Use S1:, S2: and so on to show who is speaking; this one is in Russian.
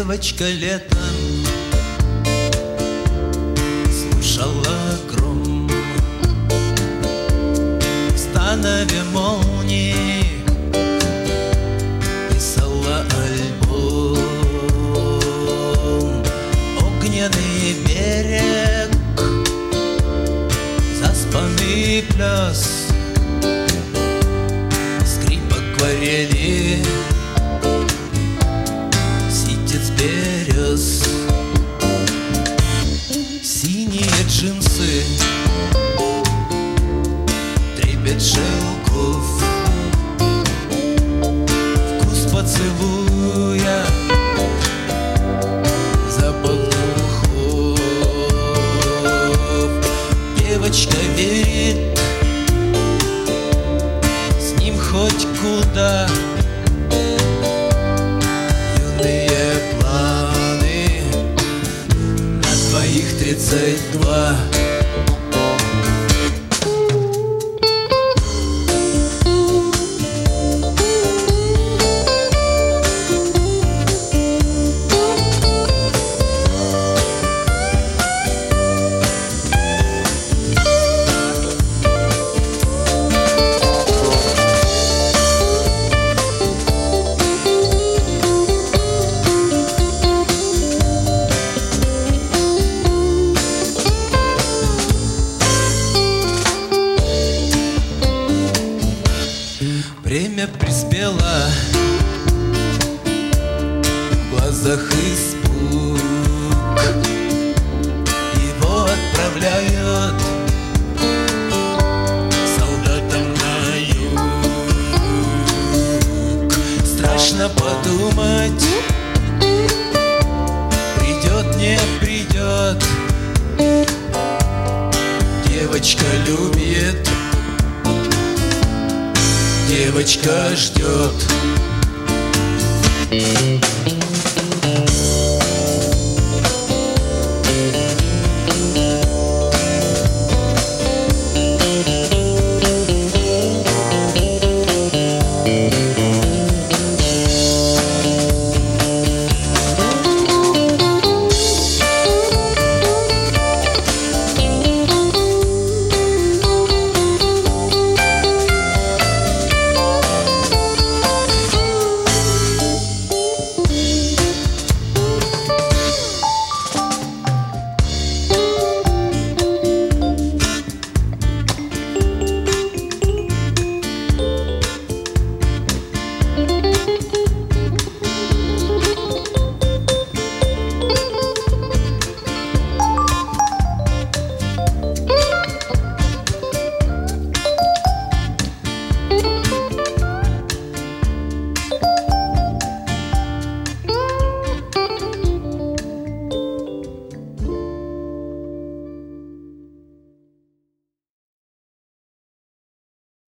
S1: Девочка летом слушала гром, в станове молнии писала альбом. Огненный берег, заспанный пляс, скрип акварели, ситец берез. Синие джинсы, трепет шелков, вкус поцелуя, запах духов. Девочка верит, с ним хоть куда. Юные планы на двоих 32. Время приспело, в глазах испуг. Его отправляют солдатам на юг. Страшно подумать, придет, не придет. Девочка любит, девочка ждет.